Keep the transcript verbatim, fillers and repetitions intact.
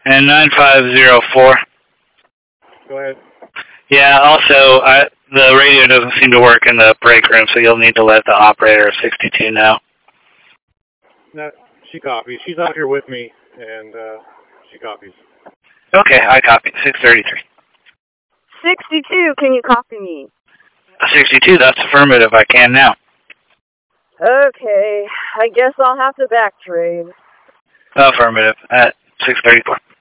And nine five zero four. Go ahead. Yeah, also, I, the radio doesn't seem to work in the break room, so you'll need to let the operator of sixty-two know. No, she copies. She's out here with me, and uh, she copies. Okay, I copy. six thirty-three. sixty-two, can you copy me? sixty-two, that's affirmative. I can now. Okay, I guess I'll have to backtrade. Affirmative at six thirty-four.